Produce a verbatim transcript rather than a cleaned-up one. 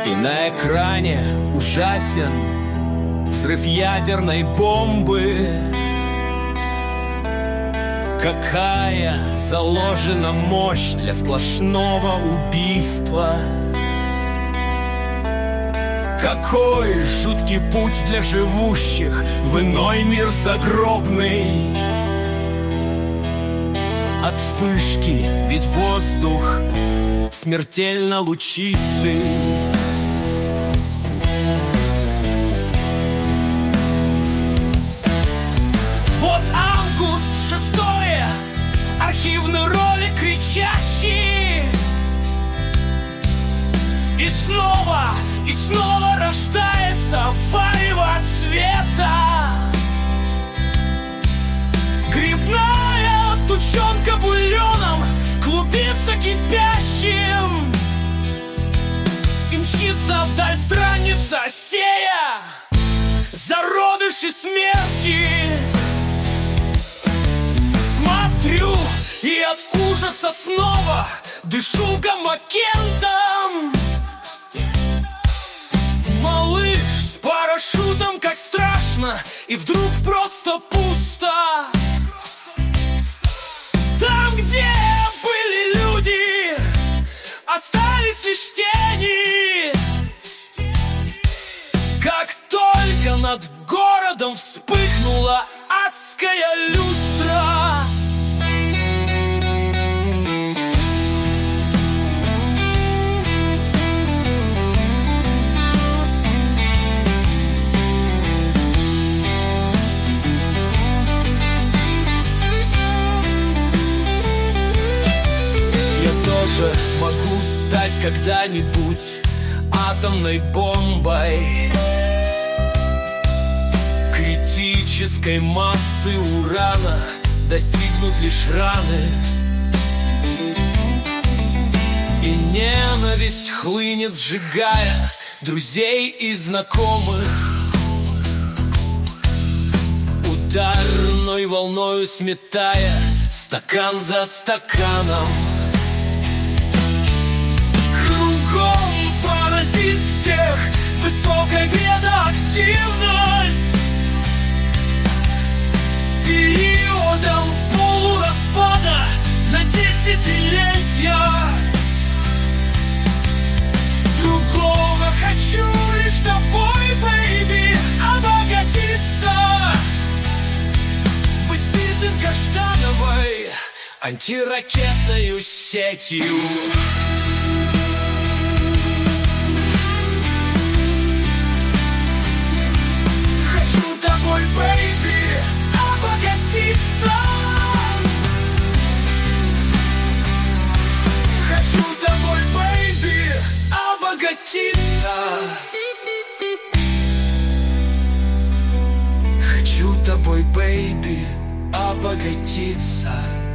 И на экране ужасен взрыв ядерной бомбы. Какая заложена мощь для сплошного убийства. Какой жуткий путь для живущих в иной мир загробный. От вспышки ведь воздух смертельно лучистый. Вот август шестое, архивный ролик кричащий. И снова, и снова рождается варево света. Грибная тучонка бульоном клубится кипящим. И мчится вдаль страница, сея зародыши смерти. Смотрю и от ужаса снова дышу гамакентом. Малыш с парашютом, как страшно, и вдруг просто пусто. Там, где были люди, остались лишь тени. Как только над городом вспыхнула адская люстра. Тоже могу стать когда-нибудь атомной бомбой. Критической массы урана достигнут лишь раны. И ненависть хлынет, сжигая друзей и знакомых. Ударной волною сметая стакан за стаканом. Поразит всех высокая радиоактивность. С периодом полураспада на десятилетия. Другого хочу лишь тобой, бэйби, обогатиться. Быть сбитым каштановой антиракетной сетью. Тобой, бэйби, обогатиться. Хочу тобой, бэйби, обогатиться. Хочу тобой, бэйби, обогатиться.